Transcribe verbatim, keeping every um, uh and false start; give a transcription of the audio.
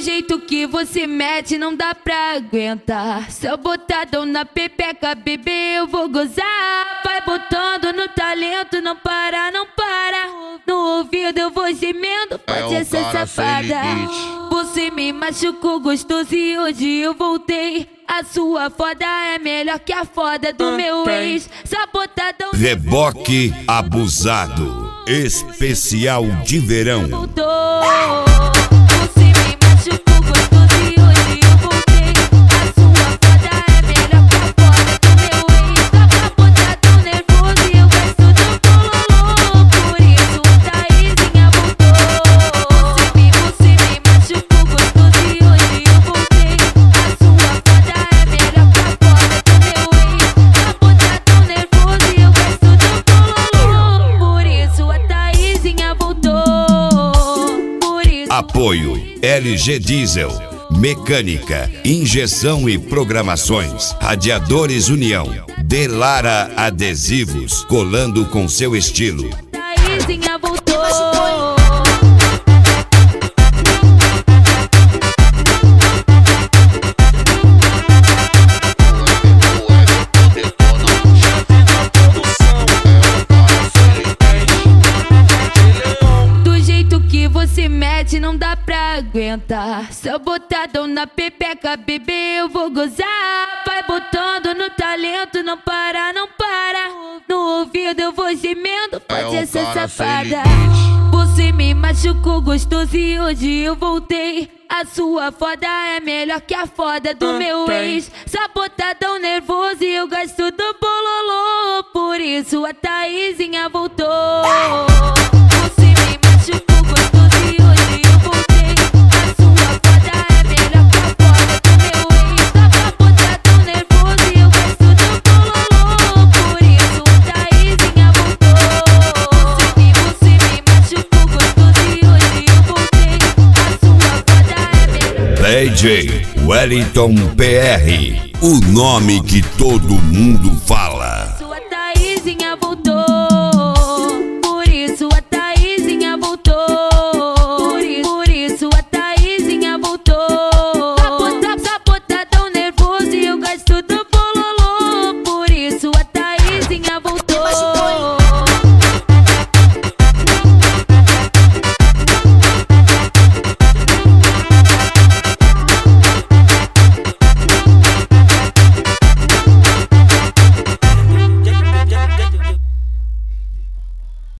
jeito que você mete não dá pra aguentar. Seu botadão na pepeca, bebê, eu vou gozar. Vai botando no talento, não para, não para. No ouvido eu vou gemendo, pode é um ser safada. Você me machucou gostoso e hoje eu voltei. A sua foda é melhor que a foda do meu ex. Sabotadão. Reboque abusado, especial de verão. Voltou. Você me machucou gostoso e hoje eu voltei. A sua foda é melhor que a foda do meu ex. Sabotadão nervoso e eu gosto do bololô. Por isso a Thaisinha voltou. Você me, você me machucou gostoso e hoje eu voltei. A sua foda é melhor que a foda do meu ex. Sabotadão nervoso e eu gosto do bololô. Por isso a Thaisinha voltou. Por isso. Apoio L G Diesel, mecânica, injeção e programações, radiadores União, Delara Adesivos, colando com seu estilo. Thaisinha voltou. Do jeito que você mete não dá pra aguentar. Seu botadão na pepeca, bebê, eu vou gozar. Vai botando no talento, não para, não para. No ouvido eu vou gemendo, pode É um ser cara safada. sem Você me machucou gostoso e hoje eu voltei. A sua foda é melhor que a foda do meu ex. Sabotadão nervoso e eu gosto do bololô. Por isso a Thaisinha voltou. Você me machucou gostoso e hoje eu voltei. A sua foda é melhor que a foda do meu ex. Sabotadão nervoso e eu gosto do bololô. Por isso a Thaisinha voltou. Você me, você me machucou gostoso e hoje eu voltei. A sua foda é melhor. D J Wellington P R, o nome que todo mundo fala.